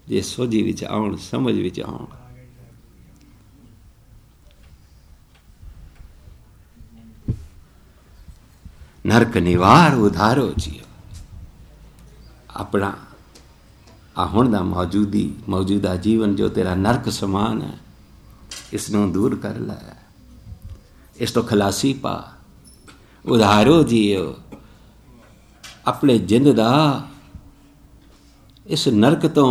जे सोझी विच आउण, समझ विच आउण। नरक निवार उधारो जियो। अपना हुण दा मौजूदा जीवन जो तेरा नरक समान है, इसनों दूर कर लै, इस तो खलासी पा, उधारो जियो। अपने जिंद दा इस नरक तो,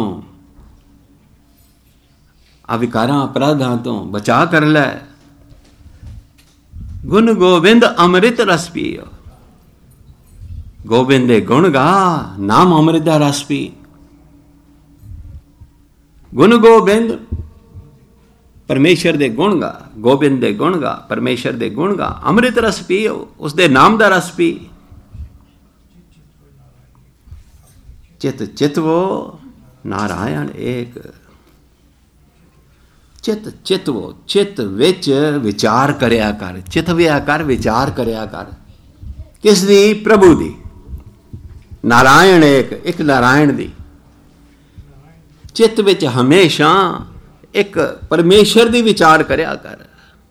अविकारां अपराधां तो बचा कर लै। गुण गोविंद अमृत रस पियो। गोविंद दे गुण गा, नाम अमृत दा रस पी। गुण गोविंद परमेश्वर दे गुण गा, गोविंद दे गुण गा, परमेश्वर दे गुण गा, अमृत रस पियो, उसदे नाम दा रस पी। चित चितवो नारायण एक। चित चितवो, चित विच विचार करया कर, चितव्या कर, विचार करया कर। किस दी? प्रभु दी। नारायण एक नारायण दी। चित विच हमेशा एक परमेश्वर दी विचार करया कर।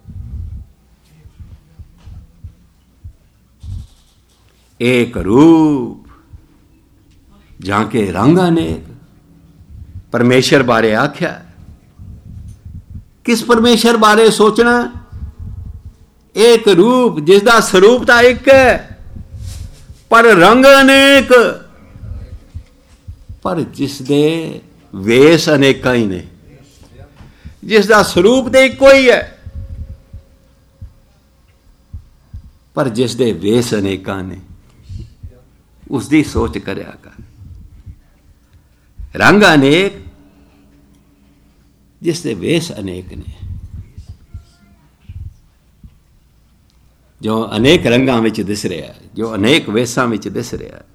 एक रूप जाके रंग अनेक, परमेश्वर बारे आख्या। किस परमेश्वर बारे सोचना? एक रूप जिसदा स्वरूप तो एक है पर रंग अनेक, पर जिसदे वेश अनेका ही ने। जिसदा स्वरूप तो एक ही है पर जिसदे वेश अनेका ने, उसकी सोच करया कर। रंग अनेक, जिसदे वेश अनेक ने। जो अनेक रंगां विच दिस रहा है, जो अनेक वेशां विच दिस रहा है।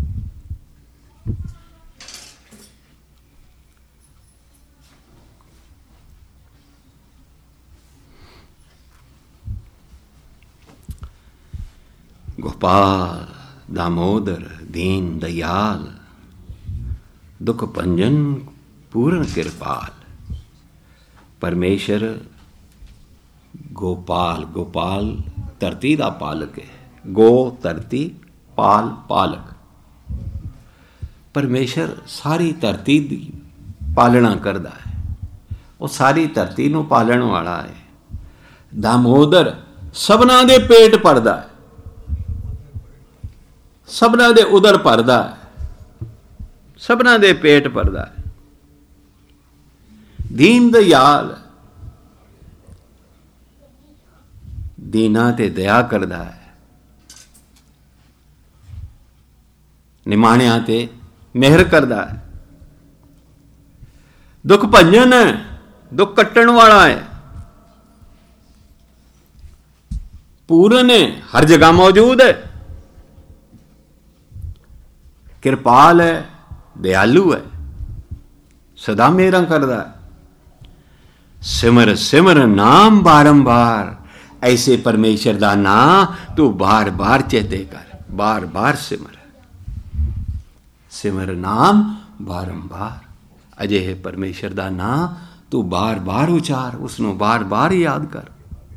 गोपाल दामोदर दीन दयाल, दुख भंजन पूर्ण कृपाल। परमेश्वर गोपाल, गोपाल धरती दा पालक है। गो धरती, पाल पालक। परमेश्वर सारी धरती दी पालना करदा है, वो सारी धरती नूं पालण वाला है। दामोदर सबना दे पेट भरदा है, सबना दे उदर भरदा है, सबना दे पेट भरदा है। दीन दयाल, दीना ते दया करदा है, निमाणिया ते मेहर करदा है। दुख भंजन है, दुख कट्टण वाला है। पूर्ण है, हर जगह मौजूद है। कृपाल है, दयालु है, सदा मेहर करदा है। सिमर सिमर नाम बारंबार, ऐसे परमेश्वर दा नाम तू बार बार चेते कर, बार बार सिमर। सिमर नाम बारंबार, अजे परमेश्वर दा नाम तू बार बार उचार, उसनों बार बार याद कर।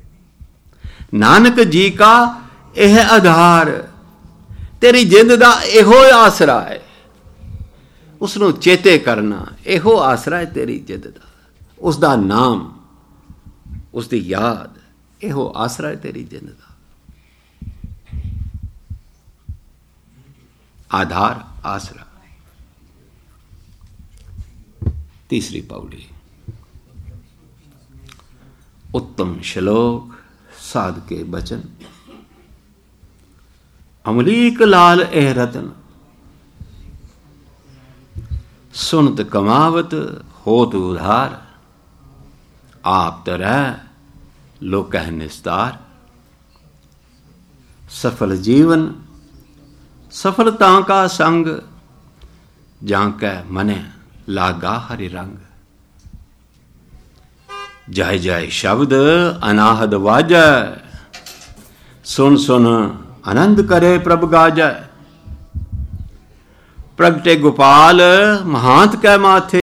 नानक जी का यह आधार, तेरी जिंद दा एहो आसरा है। उसनों चेते करना एहो आसरा है तेरी जिंद दा। उसदा नाम, उसकी याद, एहो आसरा है तेरी जिंद दा। आधार, आसरा। तीसरी पौड़ी। उत्तम श्लोक, साध के बचन। अमलीक लाल एह रतन, सुनत कमावत होत उधार। आप तरह लोकह निस्तार। सफल जीवन सफलता का संग, जांकै मने लागा हरि रंग। जय जय शब्द अनाहद वाजै, सुन सुन आनंद करे प्रभ गाजै। प्रगटे गोपाल महांत कै माथे,